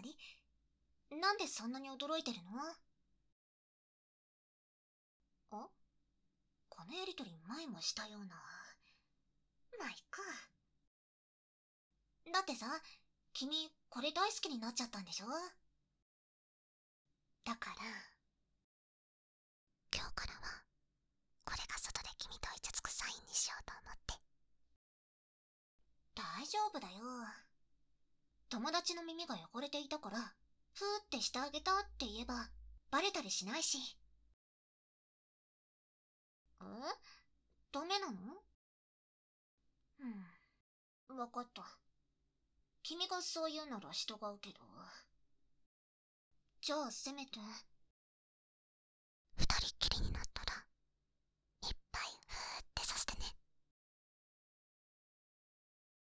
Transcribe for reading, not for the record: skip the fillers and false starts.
り？なんでそんなに驚いてるの？あ、このやりとり前もしたような。まあ、いっか。だってさ、君、これ大好きになっちゃったんでしょ？だから、今日からは、これが外で君とイチャつくサインにしようと思って。大丈夫だよ。友達の耳が汚れていたから、ふーってしてあげたって言えば、バレたりしないし。ダメなの？わかった。君がそう言うなら従うけど。じゃあせめて、